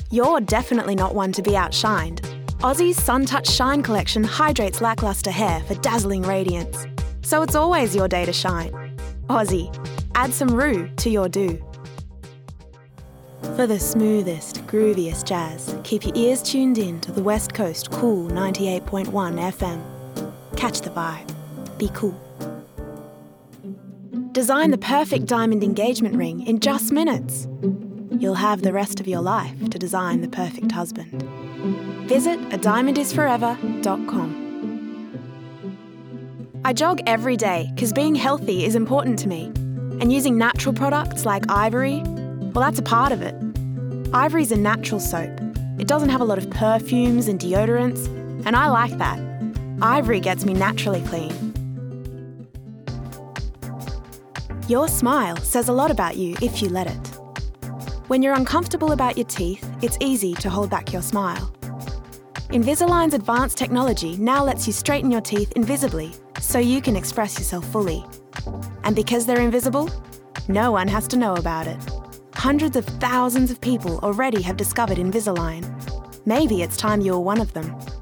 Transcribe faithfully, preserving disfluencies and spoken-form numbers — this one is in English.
You're definitely not one to be outshined. Aussie's Sun Touch Shine collection hydrates lacklustre hair for dazzling radiance. So it's always your day to shine. Aussie, add some rue to your do. For the smoothest, grooviest jazz, keep your ears tuned in to the West Coast Cool ninety-eight point one F M. Catch the vibe. Be cool. Design the perfect diamond engagement ring in just minutes. You'll have the rest of your life to design the perfect husband. Visit a diamond is forever dot com. I jog every day because being healthy is important to me. And using natural products like Ivory, well, that's a part of it. Ivory's a natural soap. It doesn't have a lot of perfumes and deodorants, and I like that. Ivory gets me naturally clean. Your smile says a lot about you if you let it. When you're uncomfortable about your teeth, it's easy to hold back your smile. Invisalign's advanced technology now lets you straighten your teeth invisibly so you can express yourself fully. And because they're invisible, no one has to know about it. Hundreds of thousands of people already have discovered Invisalign. Maybe it's time you're one of them.